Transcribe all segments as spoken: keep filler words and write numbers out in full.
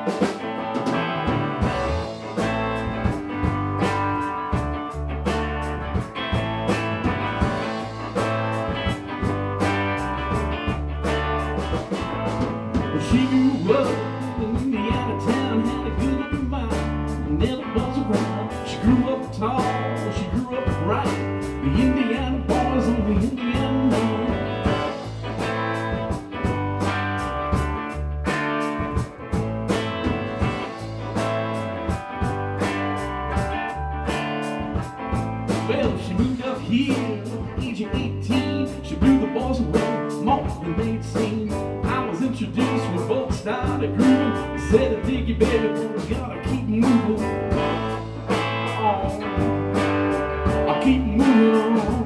She grew up in Indiana town, had a good mind, never was around. She grew up tall, she grew up bright. The Indiana boys on the Indiana night. Well, she moved up here at the age of eighteen. She blew the boys away, more than they'd seen. I was introduced when folks started grooving. Said, I dig you, baby, but we gotta keep moving on. I keep moving on.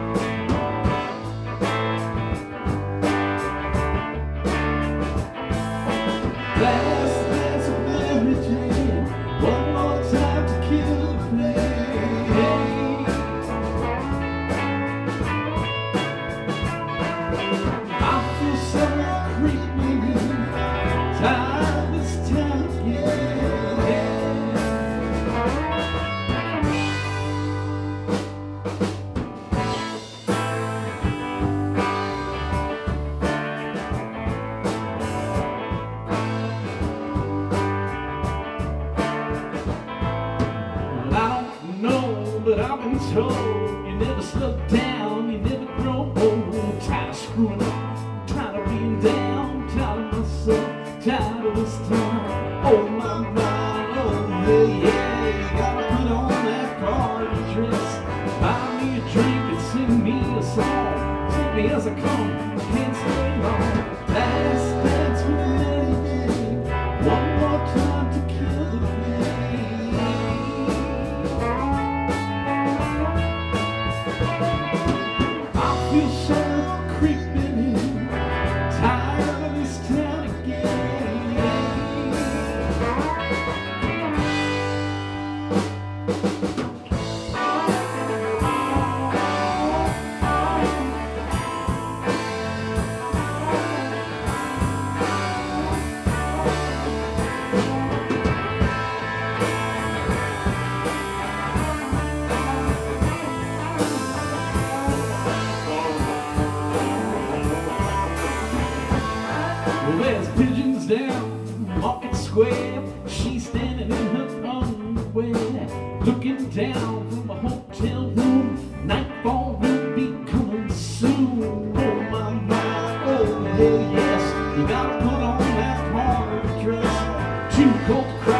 Last dance of Mary Jane, one more time to kill the pain. I feel so creeping, tired this time again. Well, I don't know, but I've been told you never slow down, you never grow old. Tired of screwing up, tired of being down, tired of myself, tired of this time. Oh my mind, oh yeah, yeah. You gotta put on that party dress, buy me a drink and sing me a song. Take me as I come, can't stay long. Last dance with Mary Jane, one more time to kill the pain. I feel so creeping in, tired of this town again. Well, there's pigeons down Market Square. She's standing in her underwear, looking down from a hotel room. Nightfall will be coming soon. Oh my my, oh yeah, yes. You gotta put on that party dress. Too cold to cry.